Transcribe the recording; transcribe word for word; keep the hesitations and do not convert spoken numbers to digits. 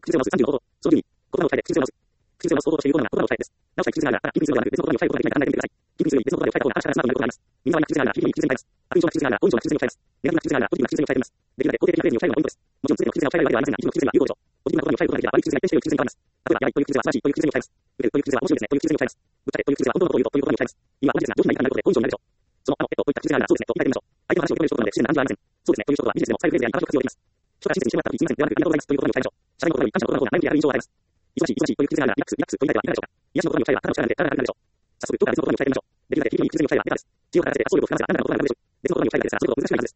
口癖を直すさんじゅうの方法。その順に、言葉を変えて口癖を直す。口癖を直す方法という有効なのが言葉を変えです。直したい口癖があるなら、キーピングするのではなく、別の言葉に置き換えることができないか考えてみてください。キーピングするに別の言葉で置き換えた方が、明日からスマートになることがあります。右側に口癖があるなら、キーピングに口癖に変えます。悪印象な口癖があるなら、好印象な口癖に変えます。ネガティブな口癖があるなら、ポジティブな口癖に変えています。できるだけ肯定的なフレーズに置き換えるのがポイントです。もちろん全ての口癖が置き換えるわけではありませんが、一部の口癖が有効でしょう。ポジティブな言葉に置き換えることができれば、悪い口癖が一定している口癖に変わります。例えば、やばいという口癖は素晴らしいという口癖に変えます。受けるという口癖は面白いですねという口癖に変えます。ぶっちゃけという口癖は本当のことを言うとということに変えます。意味は同じですが、上品な言い方になることで好印象になるでしょう。その、あの、えっと、こういった口癖があるなら、そうですねと言い換えてみましょう。相手の話を認める証拠なので、不自然な感じはありません。そうですねという証拠はビジネスでも再フレーズやに形を活用できます。人が親切にしてもらった時、すみませんではなく、ありがとうございますという言葉に変えましょう。謝罪の言葉より感謝の言葉の方が前向きである印象があります。忙しい、忙しいという口癖があるなら、リラックス、リラックスと言い換えてはいかがでしょうか。癒しの言葉に変えれば、ただの力なので、体が楽になるでしょう。早速、どこか別の言葉に変えてみましょう。できるだけ ピーピー に口癖に変えればベタです。地を離れて遊ぶことを含ませたあなたの言葉がなるでしょう。別の言葉に変えるだけですが、それほど難しくないはずです。